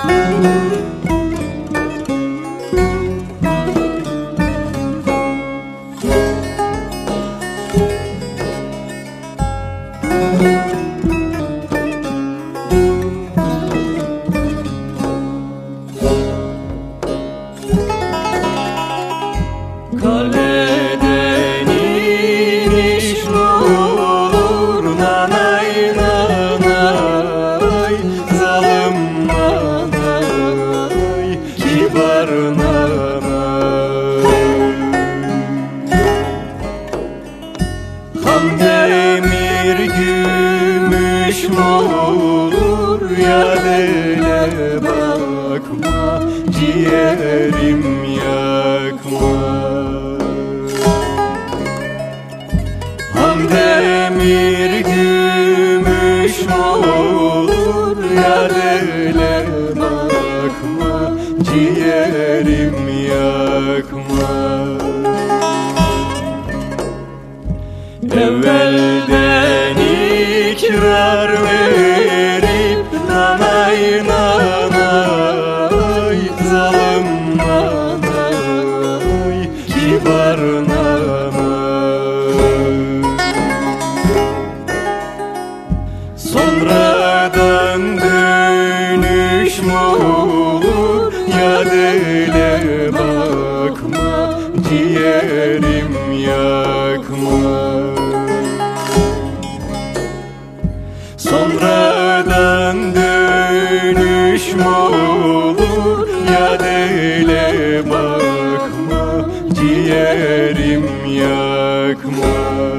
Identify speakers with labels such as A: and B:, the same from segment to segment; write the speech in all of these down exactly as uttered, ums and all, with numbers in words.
A: Kaleden iniş olur nanay nanay, zalim nanay, kibar nanay. Ham demir gümüş olur, yalele bakma, ciğerim yakma. Ham demir gümüş olur, yalele bakma, ciğerim yakma. Evvelden ikrar verip nanay nanay, zalim nanay, kibar nanay. Sonradan dönüş mü olur, yalele bakma, ciğerim yakma. Sonradan dönüş mü olur, yalele bakma, ciğerim yakma.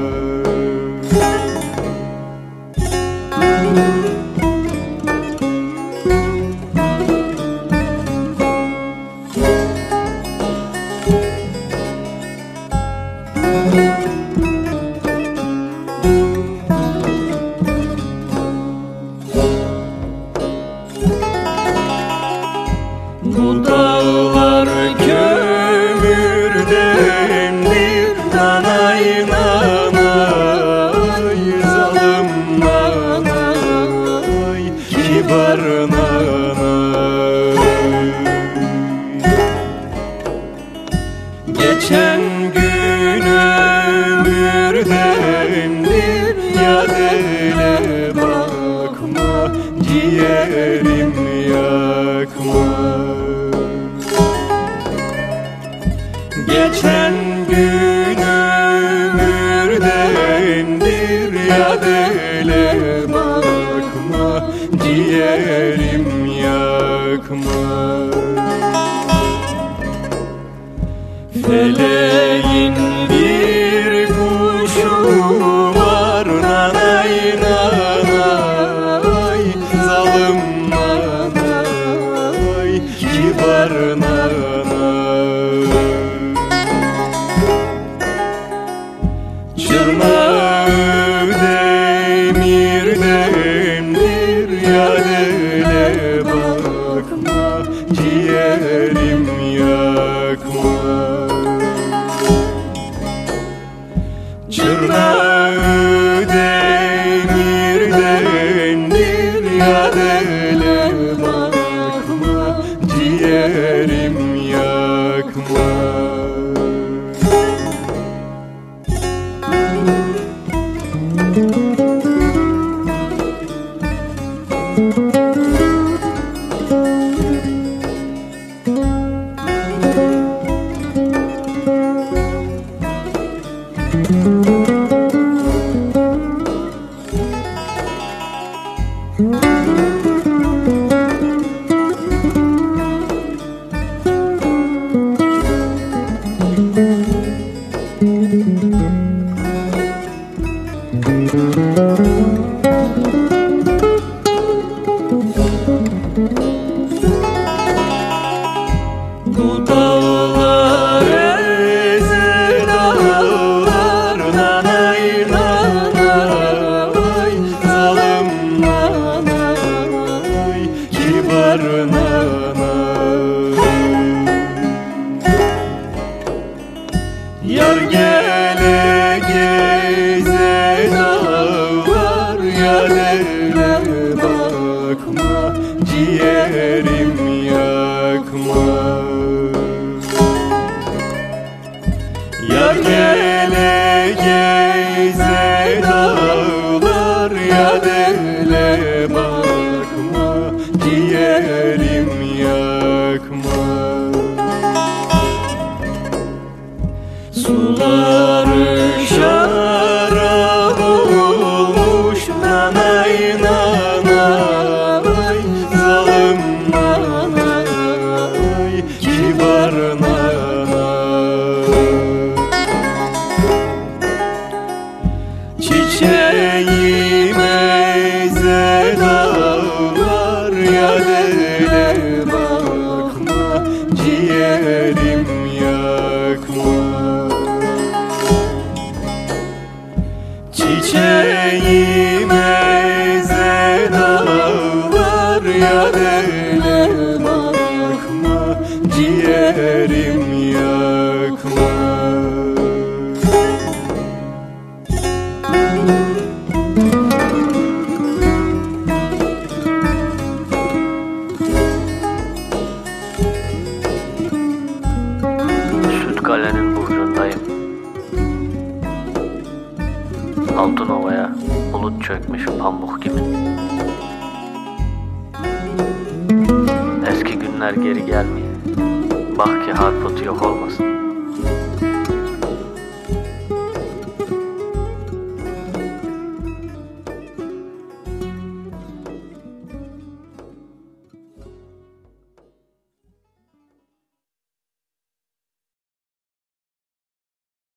A: Bu dağlar kömürdendir nanay nanay, zalim nanay, kibar nanay. Geçen gün ömürdendir, yalele bakma, ciğerim yakma. Geçen gün ömürdendir, yalele bakma, ciğerim yakma. Feleğin bir kuşu var nanay nanay, zalim nanay, kibar nanay. Çırnağı demirdendir, yalele bakma, ciğerim yakma. Çırnağı demirdendir, yalele bakma, ciğerim yakma. Bu dağlar ezer dağlar nanay nanay, zalim nanay, kibar nanay. Yar gele geze dağlar, yalele bakma, ciğerim ciğerim yakma. Suları şarap olmuş, nanay nanay, zalim nanay, kibar nanay. Çiçeğim eze dağlar, yadele bakma, ciğerim yakma. Çiçeğim eze dağlar, yadele bakma, ciğerim yakma.
B: Sütkale'nin burcundayım. Altınova'ya bulut çökmüş pamuk gibi. Eski günler geri gelmiyor. Bak ki Harput yok olmasın.